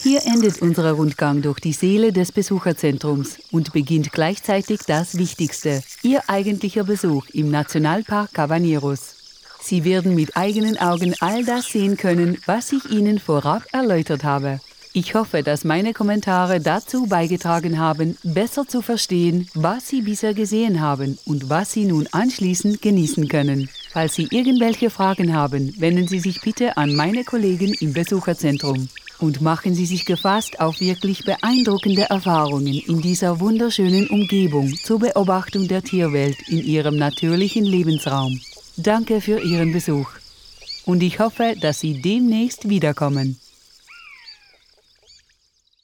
Hier endet unser Rundgang durch die Seele des Besucherzentrums und beginnt gleichzeitig das Wichtigste, Ihr eigentlicher Besuch im Nationalpark Cabañeros. Sie werden mit eigenen Augen all das sehen können, was ich Ihnen vorab erläutert habe. Ich hoffe, dass meine Kommentare dazu beigetragen haben, besser zu verstehen, was Sie bisher gesehen haben und was Sie nun anschließend genießen können. Falls Sie irgendwelche Fragen haben, wenden Sie sich bitte an meine Kollegen im Besucherzentrum. Und machen Sie sich gefasst auf wirklich beeindruckende Erfahrungen in dieser wunderschönen Umgebung zur Beobachtung der Tierwelt in Ihrem natürlichen Lebensraum. Danke für Ihren Besuch. Und ich hoffe, dass Sie demnächst wiederkommen.